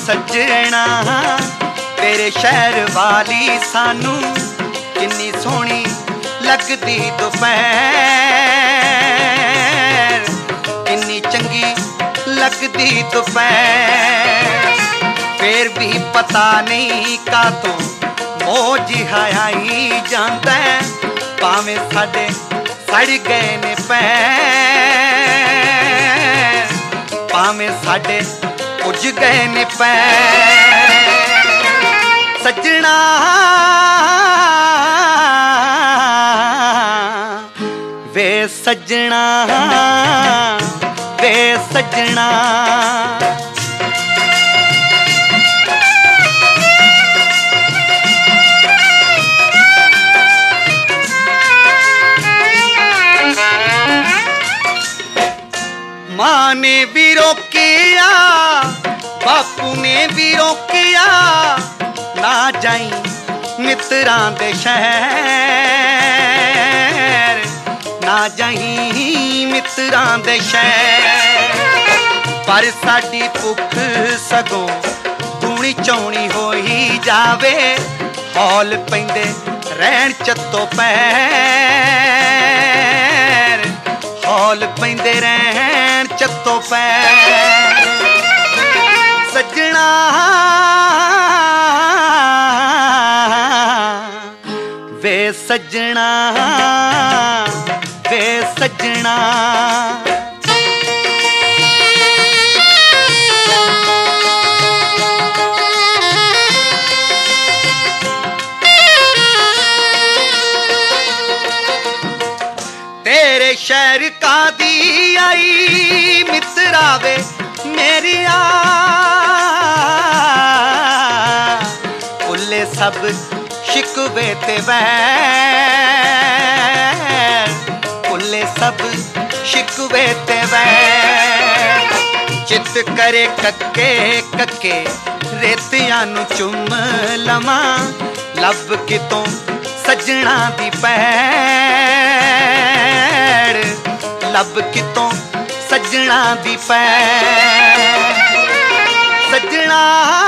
सजना तेरे शहर वाली सानू किन्नी सोहनी लगदी दोपहर, किन्नी चंगी लगदी दोपहर। फिर भी पता नहीं कातों मौज आई जांदा है, भावें साडे सड़ गए ने पैर, भावें साडे उज गए ने पैर। सजना वे सजना वे सजना, मां ने भी रोकिया बापू ने भी रोकिया, ना जाई मित्रां दे शहर, ना जाई मित्रां दे शहर। पर साडी भुख सगों दूनी चौनी होई जावे, हौल पैंदे रहन चत्तो पैर, हौल पैंदे रहन चत्तो पैर। सजना वे सजना वे सजना, तेरे शहर का दी आई मित्रावे मेरिया, भुले सब शिकवे ते वैर, भुले सब शिकवे ते वैर। चित करे कक्के कक्के रेतियां नू चुम लवां, लब कितों सजना दी पैड़, लब कितों सजना दी पैड़। सजना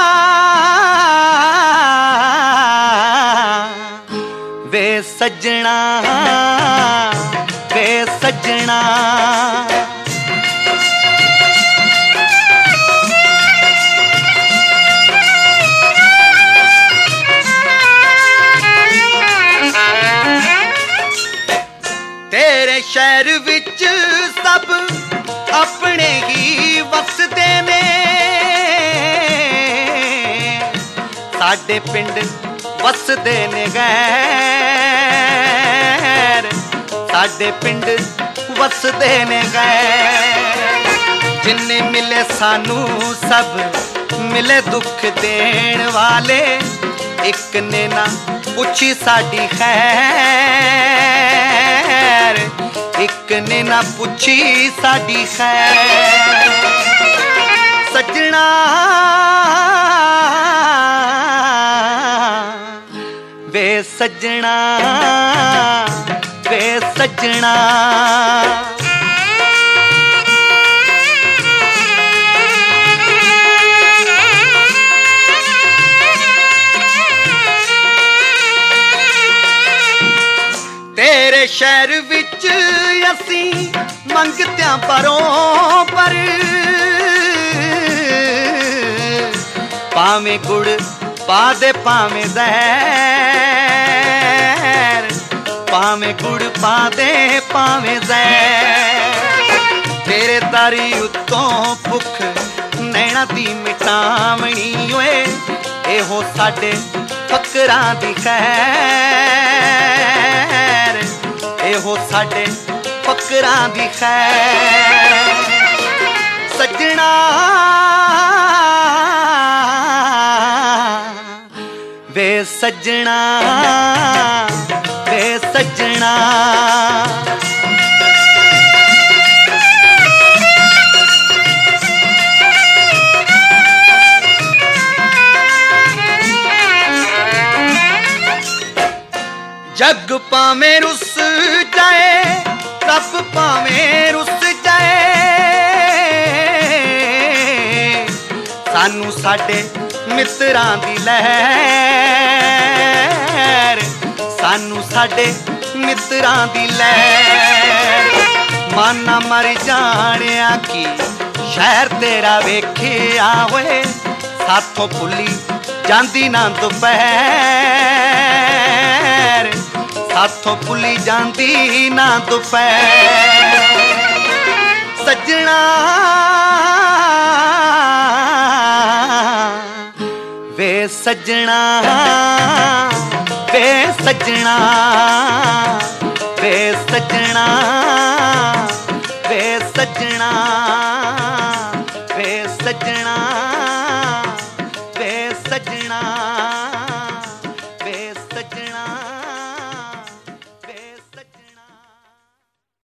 वे सजना वे सजना, तेरे शहर विच सब अपने ही वसदे ने, साडे पिंड वसदे ने गैर, साडे पिंड वसदे ने गैर। जिन्ने मिले सानू सब मिले दुख देण वाले, एक ने ना पुछी साडी खैर, एक ने ना पुछी साडी खैर। सजना वे सजना वे सजना, तेरे शहर विच असी मंगत्यां परों पर, भावें गुड़ पा दे भावें ज़हर, भावें गुड़ पा दे भावें ज़हर। तेरे तारी उत्तों भुख नैना दी मिटावनी ओए, एहो साडे फकरां दी खैर, एहो साडे फकरां दी खैर। सजना वे सजना वे सजना, जग पावें रुस जाए रब पावें रुस जाए, सानू साडे मित्रां दी लहर, सानू साडे मित्रां दी लहर। माना मर जानिया की शहर तेरा वेखिया होए, साथों भुली जांदी ना दोपहर, साथों भुली जांदी ना दोपहर। सजना वे सजना, वे सजना, वे सजना, वे सजना, वे सजना, वे सजना।